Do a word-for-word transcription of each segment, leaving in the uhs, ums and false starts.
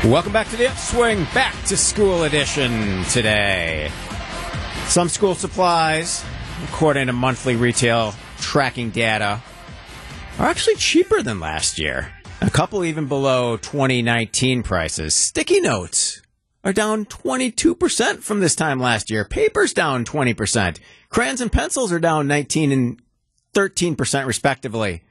Welcome back to the Upswing, back to school edition today. Some school supplies, according to monthly retail tracking data, are actually cheaper than last year. A couple even below twenty nineteen prices. Sticky notes are down twenty-two percent from this time last year. Paper's down twenty percent. Crayons and pencils are down nineteen and thirteen percent respectively.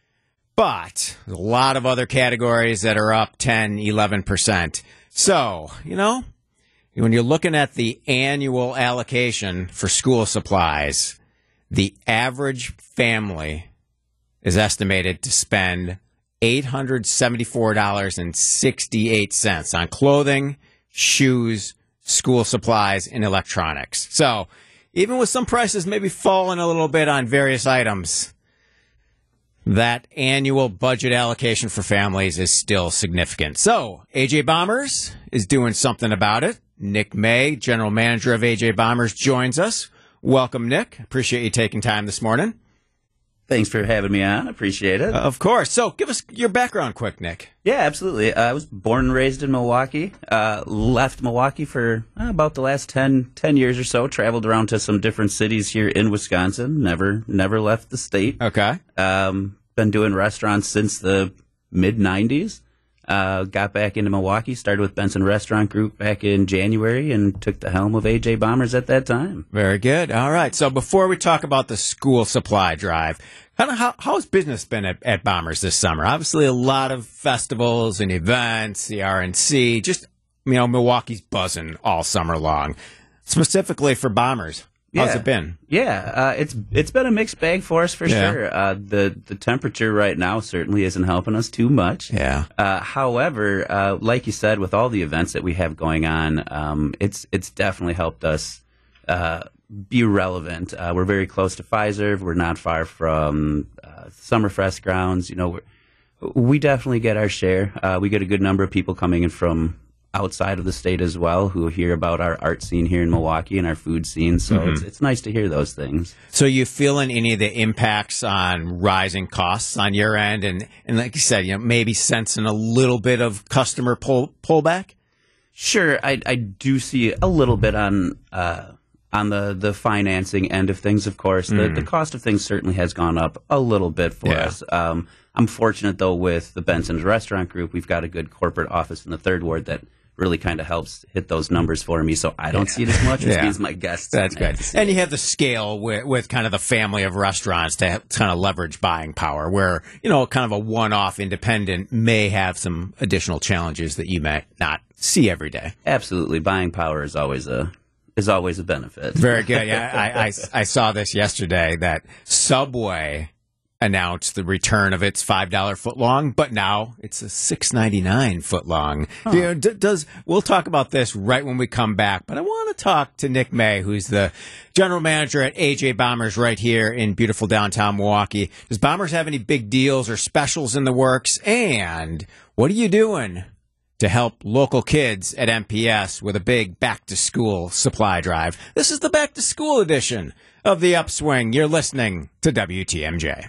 But there's a lot of other categories that are up ten, eleven percent. So, you know, when you're looking at the annual allocation for school supplies, the average family is estimated to spend eight hundred seventy-four dollars and sixty-eight cents on clothing, shoes, school supplies, and electronics. So, even with some prices maybe falling a little bit on various items, that annual budget allocation for families is still significant. So, A J Bombers is doing something about it. Nick May, general manager of A J Bombers, joins us. Welcome, Nick. Appreciate you taking time this morning. Thanks for having me on. Appreciate it. Uh, of course. So, give us your background quick, Nick. Yeah, absolutely. Uh, I was born and raised in Milwaukee. Uh, left Milwaukee for uh, about the last ten, ten years or so. Traveled around to some different cities here in Wisconsin. Never never left the state. Okay. Um, been doing restaurants since the mid nineties. Uh, got back into Milwaukee, started with Benson Restaurant Group back in January, and took the helm of A J Bombers at that time. Very good. All right. So before we talk about the school supply drive, kind of how how's business been at, at Bombers this summer? Obviously, a lot of festivals and events, the R N C. Just, you know, Milwaukee's buzzing all summer long. Specifically for Bombers, how's yeah. it been? Yeah, uh, it's it's been a mixed bag for us for Yeah. sure. Uh, the the temperature right now certainly isn't helping us too much. Yeah. Uh, however, uh, like you said, with all the events that we have going on, um, it's it's definitely helped us uh, be relevant. Uh, we're very close to Pfizer. We're not far from uh, Summerfest grounds. You know, we're, we definitely get our share. Uh, we get a good number of people coming in from outside of the state as well who hear about our art scene here in Milwaukee and our food scene. So Mm-hmm. it's, it's nice to hear those things. So you feeling any of the impacts on rising costs on your end? And, and like you said, you know, maybe sensing a little bit of customer pull pullback? Sure, I, I do see a little bit on uh, on the, the financing end of things, of course. The, Mm. the cost of things certainly has gone up a little bit for Yeah. us. Um, I'm fortunate, though, with the Benson's Restaurant Group, we've got a good corporate office in the third ward that really kind of helps hit those numbers for me, so I don't see it as much, which Yeah. means my guests. That's don't have good. to see And it. you have the scale with, with kind of the family of restaurants to have, kind of leverage buying power, where, you know, kind of a one-off independent may have some additional challenges that you might not see every day. Absolutely, buying power is always a is always a benefit. Very good. Yeah, I, I, I saw this yesterday that Subway announced the return of its five dollar footlong, but now it's a six ninety-nine footlong. Huh. You know, d- does we'll talk about this right when we come back, but I want to talk to Nick May, who's the general manager at A J Bombers right here in beautiful downtown Milwaukee. Does Bombers have any big deals or specials in the works? And what are you doing to help local kids at M P S with a big back-to-school supply drive? This is the back-to-school edition of The Upswing. You're listening to W T M J.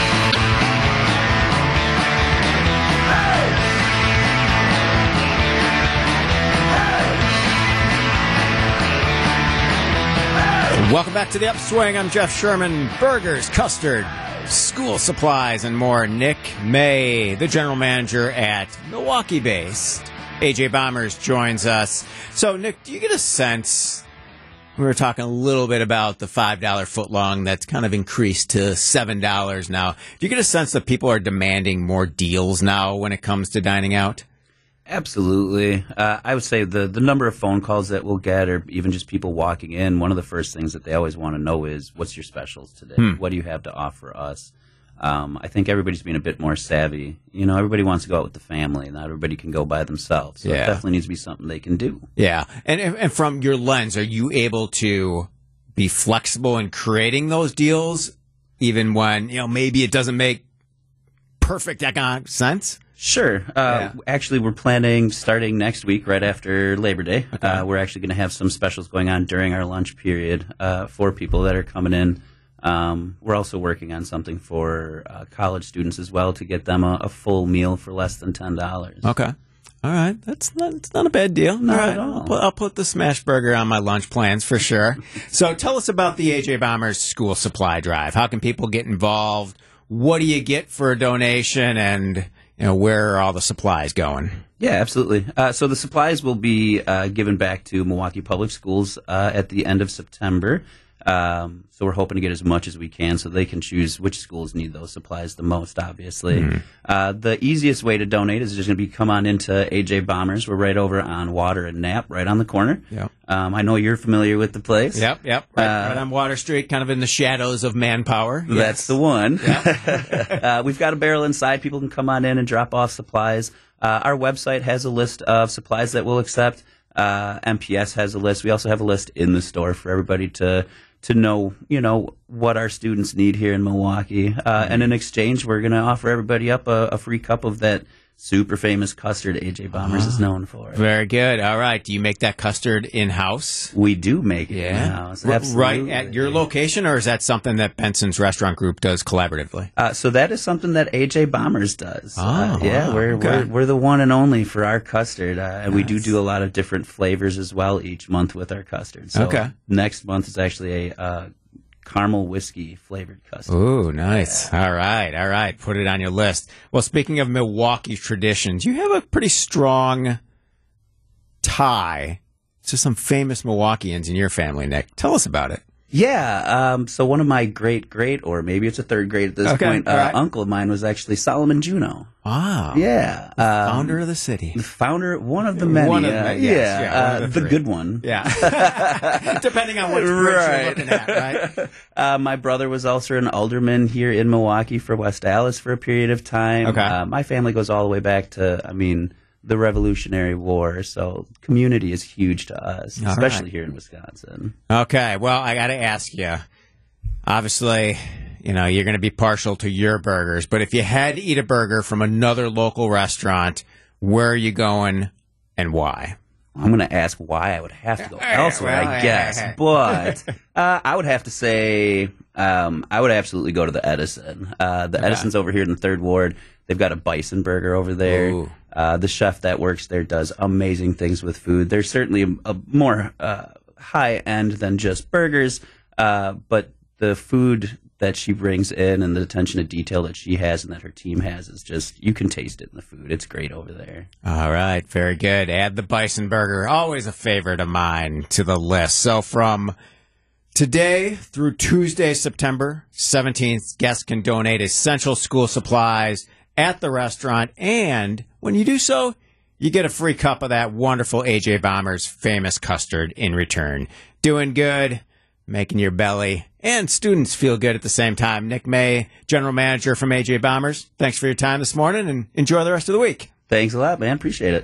Welcome back to The Upswing. I'm Jeff Sherman. Burgers, custard, school supplies, and more. Nick May, the general manager at Milwaukee-based A J Bombers, joins us. So, Nick, do you get a sense, we were talking a little bit about the five dollar footlong that's kind of increased to seven dollars now. Do you get a sense that people are demanding more deals now when it comes to dining out? Absolutely. Uh, I would say the, the number of phone calls that we'll get, or even just people walking in, one of the first things that they always want to know is, what's your specials today? Hmm. What do you have to offer us? Um, I think everybody's being a bit more savvy. You know, everybody wants to go out with the family. Not everybody can go by themselves. So Yeah. it definitely needs to be something they can do. Yeah. And, and from your lens, are you able to be flexible in creating those deals, even when, you know, maybe it doesn't make perfect economic sense? Sure. Uh, Yeah. Actually, we're planning starting next week, right after Labor Day. Okay. Uh, we're actually going to have some specials going on during our lunch period uh, for people that are coming in. Um, we're also working on something for uh, college students as well to get them a, a full meal for less than ten dollars. Okay. All right, that's not, it's not a bad deal. Not all right, at all. I'll put, I'll put the smash burger on my lunch plans for sure. So tell us about the A J Bombers school supply drive. How can people get involved? What do you get for a donation, and you know where are all the supplies going? Yeah, absolutely. Uh, so the supplies will be uh, given back to Milwaukee Public Schools uh, at the end of September. Um, so we're hoping to get as much as we can so they can choose which schools need those supplies the most, obviously. Mm-hmm. Uh, the easiest way to donate is just going to be come on into A J Bombers. We're right over on Water and Knapp, right on the corner. Yep. Um, I know you're familiar with the place. Yep, yep. Right, uh, right on Water Street, kind of in the shadows of Manpower. That's yes. the one. Yep. uh, we've got a barrel inside. People can come on in and drop off supplies. Uh, our website has a list of supplies that we'll accept. Uh, M P S has a list. We also have a list in the store for everybody to to know, you know, what our students need here in Milwaukee. Uh, and in exchange, we're going to offer everybody up a, a free cup of that super famous custard A J Bombers oh, is known for. Very good. All right. Do you make that custard in-house? We do make it yeah. in-house. R- Absolutely. Right at your location, or is that something that Benson's Restaurant Group does collaboratively? Uh, so that is something that A J Bombers does. Oh, uh, yeah, wow. we're, okay. we're we're the one and only for our custard, uh, and nice. we do do a lot of different flavors as well each month with our custard. So okay. next month is actually a uh, caramel whiskey flavored custard. Ooh, nice. Yeah. All right, all right. Put it on your list. Well, speaking of Milwaukee traditions, you have a pretty strong tie to some famous Milwaukeeans in your family, Nick. Tell us about it. Yeah, um, so one of my great, great, or maybe it's a third grade at this okay, point, uh, right. uncle of mine was actually Solomon Juneau. Wow. Yeah. The um, founder of the city. The founder, one of the many. One of the uh, many, yes, yeah, yeah, one uh, of the the three. good one. Yeah. Depending on which bridge Right. you're looking at, right? Uh, my brother was also an alderman here in Milwaukee for West Allis for a period of time. Okay. Uh, my family goes all the way back to, I mean, the Revolutionary War, so community is huge to us, All especially right. here in Wisconsin. Okay, well, I got to ask you. Obviously, you know, you're going to be partial to your burgers, but if you had to eat a burger from another local restaurant, where are you going and why? I'm going to ask why I would have to go elsewhere, well, I guess. But uh, I would have to say um, I would absolutely go to the Edison. Uh, the Okay. Edison's over here in the third ward. They've got a bison burger over there. Ooh. Uh, the chef that works there does amazing things with food. There's certainly a, a more uh, high end than just burgers, uh, but the food that she brings in and the attention to detail that she has and that her team has is just, you can taste it in the food. It's great over there. All right, very good. Add the bison burger, always a favorite of mine, to the list. So from today through Tuesday, September seventeenth, guests can donate essential school supplies at the restaurant, and when you do so, you get a free cup of that wonderful A J Bombers famous custard in return. Doing good, making your belly and students feel good at the same time. Nick May, General Manager from A J Bombers, thanks for your time this morning, and enjoy the rest of the week. Thanks a lot, man. Appreciate it.